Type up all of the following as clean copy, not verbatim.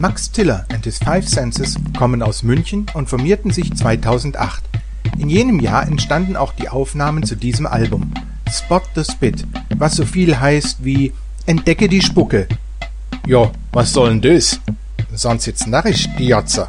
Max Tiller and his Five Senses kommen aus München und formierten sich 2008. In jenem Jahr entstanden auch die Aufnahmen zu diesem Album. Spot the Spit, was so viel heißt wie Entdecke die Spucke. Ja, was soll denn das? Sonst jetzt narrisch, die Jotzer.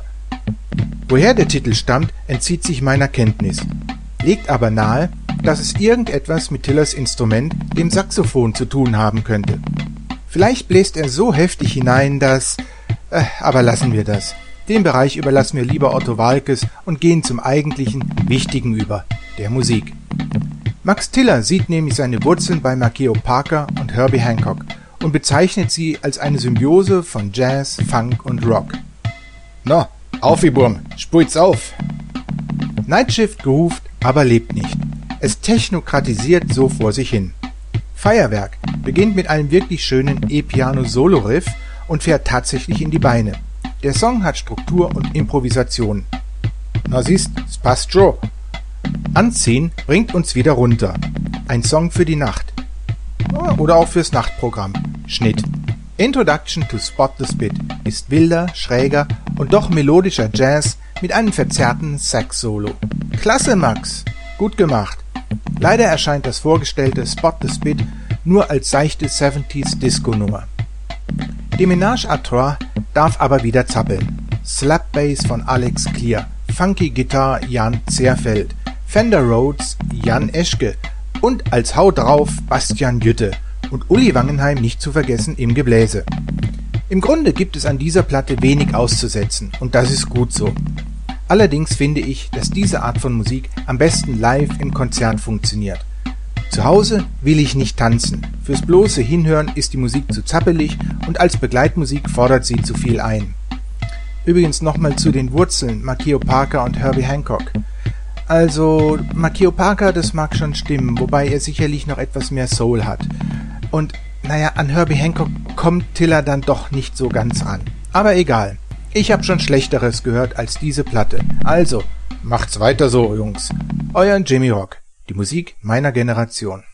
Woher der Titel stammt, entzieht sich meiner Kenntnis. Legt aber nahe, dass es irgendetwas mit Tillers Instrument, dem Saxophon, zu tun haben könnte. Vielleicht bläst er so heftig hinein, dass... aber lassen wir das. Den Bereich überlassen wir lieber Otto Waalkes und gehen zum eigentlichen Wichtigen über, der Musik. Max Tiller sieht nämlich seine Wurzeln bei Maceo Parker und Herbie Hancock und bezeichnet sie als eine Symbiose von Jazz, Funk und Rock. Na, auf, ihr Burm, spult's auf! Nightshift groovt, aber lebt nicht. Es technokratisiert so vor sich hin. Feuerwerk beginnt mit einem wirklich schönen E-Piano-Solo-Riff und fährt tatsächlich in die Beine. Der Song hat Struktur und Improvisation. Na siehst, es passt schon. Anziehen bringt uns wieder runter. Ein Song für die Nacht. Oder auch fürs Nachtprogramm. Schnitt. Introduction to Spot the Spit ist wilder, schräger und doch melodischer Jazz mit einem verzerrten Sax-Solo. Klasse, Max! Gut gemacht. Leider erscheint das vorgestellte Spot the Spit nur als seichte 70s Disco-Nummer. Die Ménage à Trois darf aber wieder zappeln. Slap Bass von Alex Clear, Funky Guitar Jan Zerfeld, Fender Rhodes Jan Eschke und als Hau drauf Bastian Jütte und Uli Wangenheim nicht zu vergessen im Gebläse. Im Grunde gibt es an dieser Platte wenig auszusetzen und das ist gut so. Allerdings finde ich, dass diese Art von Musik am besten live im Konzert funktioniert. Zu Hause will ich nicht tanzen. Fürs bloße Hinhören ist die Musik zu zappelig und als Begleitmusik fordert sie zu viel ein. Übrigens nochmal zu den Wurzeln Maceo Parker und Herbie Hancock. Also, Maceo Parker, das mag schon stimmen, wobei er sicherlich noch etwas mehr Soul hat. Und, an Herbie Hancock kommt Tiller dann doch nicht so ganz ran. Aber egal. Ich habe schon Schlechteres gehört als diese Platte. Also, macht's weiter so, Jungs. Euer Jimmy Rock. Die Musik meiner Generation.